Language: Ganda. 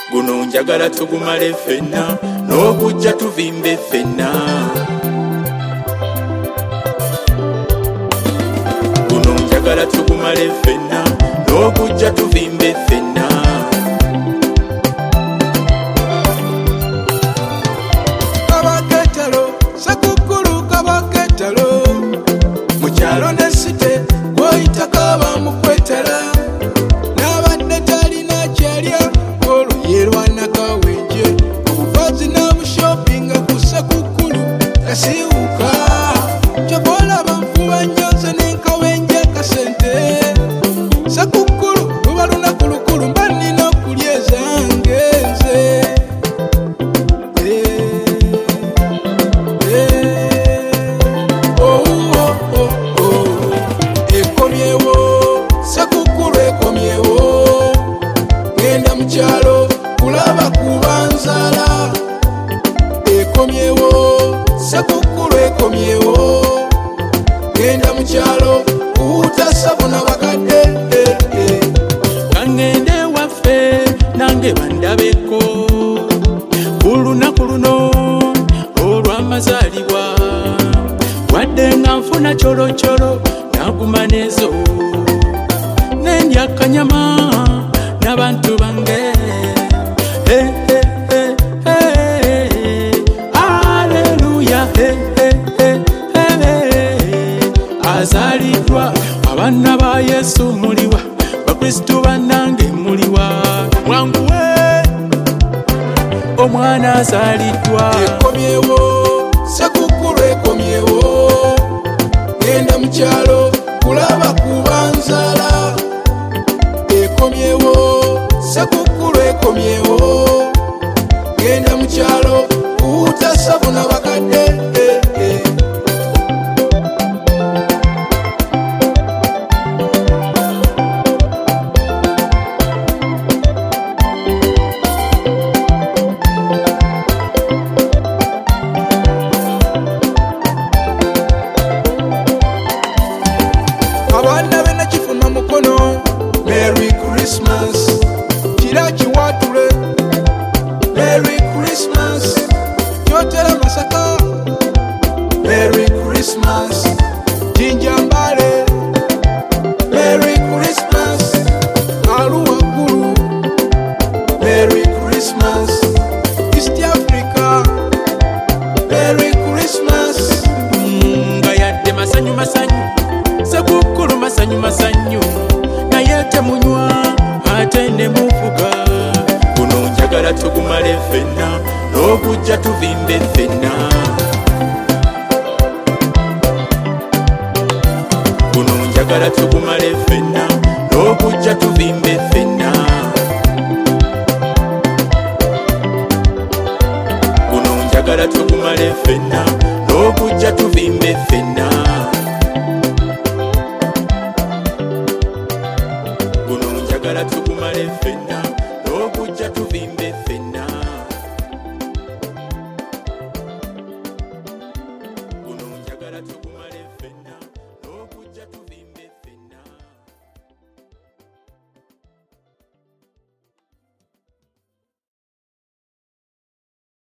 guno njagala tugumale ffenna n'okujja tuvimbe ffenna. Guno njagala tugumale ffenna n'okujja tuvimbe ffenna. Kabaketalo Sekukulu kabaketalo mukyalo ne site gwoyita kaba mukwetala n'abadde talina kyalya olwo lwanakawenje obuvazi n'obushopinga ku Sekukulu kasiwuka kyokola banfuba nnyoze n'enkawenje kasente. Sekukulu luba lunaku lukulu mba nnina okulya ezange nze. Ekomyewo Sekukulu ekomyewo genda mukyalo kulaba kubanzala. Ekomyewo Sekukulu ekomyewo genda mukyalo kutasabuna bakadde. Kangende waffe nange bandabeko ku lunaku luno olw'amazaalibwa wadde nga nfuna kyolokyolo naguma nezo nendya kanyama n'abantu bange. Aleluya, azaliddwa abaana ba Yesu muliwa, bakristu bannange muliwa, mwanguwe omwana azaliddwa. Ekomyewo Sekukulu ekomyewo genda mukyalo kulaba kubanzala. Ekomyewo Sekukulu ekomyewo genda mukyalo kutasabuna bakadde. Abaana be nakifuna mukono Merry Christmas kira kiwatule Merry Christmas kyotera masaka Merry Christmas jinjambale Merry Christmas Aluwa Gulu Merry Christmas East Africa Merry Christmas. Nga yadde masanyu masanyu Sekukulu masanyu masanyu naye temunywa ate ne muvuga. Guno njagala tugumale ffenna n'okujja tuvimbe ffenna. Guno njagala tugumale ffenna n'okujja tuvimbe ffenna. Guno njagala tugumale ffenna n'okujja tuvimbe ffenna.